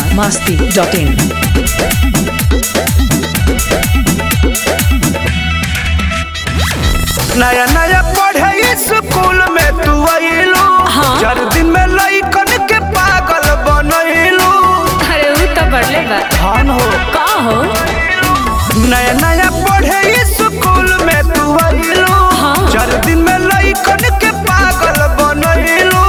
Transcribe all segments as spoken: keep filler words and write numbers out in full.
masti dot in. नया नया पढ़े स्कूल में तू आइलू चार दिन में लइकन के पागल बनैलू। अरे वो तो बढ़ले बा हान हो का हो नया नया पढ़े स्कूल में तू आइलू चार दिन में लइकन के पागल बनैलू।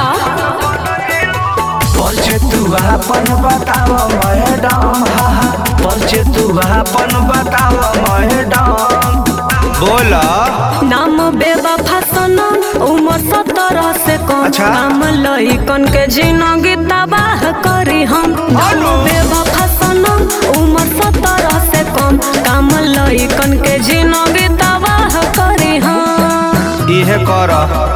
परिचय तू अपन बताव मैडम, परिचय तू अपन बताव मैडम। बोला नाम बेवफा सनम उम्र सत्रह से कम। अच्छा। नाम लइकन के जिंदगी तबाह करी हम। नाम बेवफा सनम उम्र सत्रह से कम। काम लइकन के जिंदगी तबाह करी हम। इहे कर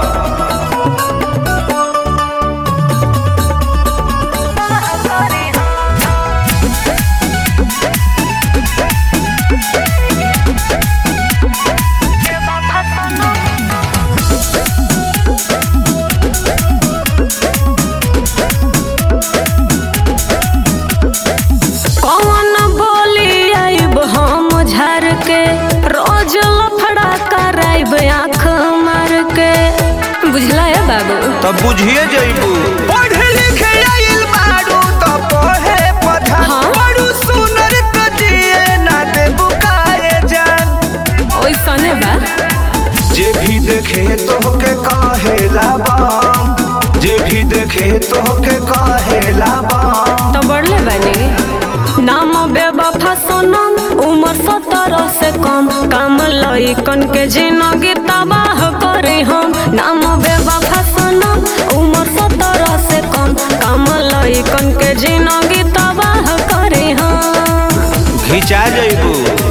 रोज लफड़ा कराइब आँख मार के। बुझला है बाबू तब बुझिए जइबू। पढ़े लिखे आइल बारू त पढ़े पढ़ा बड़ू सुनर त दिए ना देबू काए जान। ओइसने बा जे भी देखे तोहके कहेला बम, जे भी देखे तोहके कहेला बम। तो बढ़ले बानी नाम बेवफा सनम उम्र सत्रह से कम। काम लइकन के जिंदगी तबाह करे हम। नाम बेवफा सनम उम्र सत्रह से कम। काम लइकन के जिंदगी तबाह करे हम। घिचा जइबू।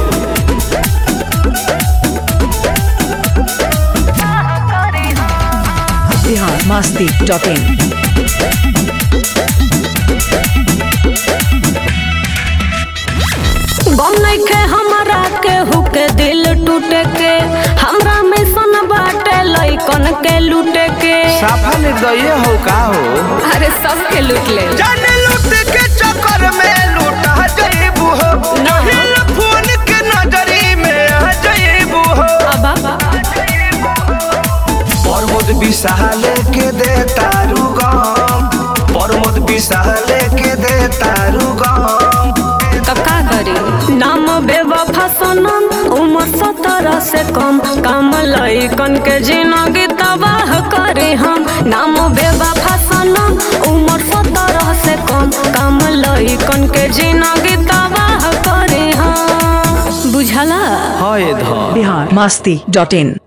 Bihar masti dot in. गम नइखे हमरा के हुके दिल टूटे के। हमरा में सन बाटे लइकन के लूटे के। साफा निर्दयी हो का हो। अरे सबके लूट ले जाने लूट के चक्कर में लूटा जइबू हो। नहीं फोन के नजरी में आ जइबू हो। प्रमोद विशाल के दे तारू गम, प्रमोद विशाल के दे तारू गम। तो का करी नाम बेवफा सनम उम्र सत्रह से कम। काम लइकन के जिंदगी तबाह करे हम। नाम बेवफा सनम उम्र सत्रह से कम। काम लइकन के जिंदगी तबाह करे हम। बुझला हाय धा Bihar masti dot in.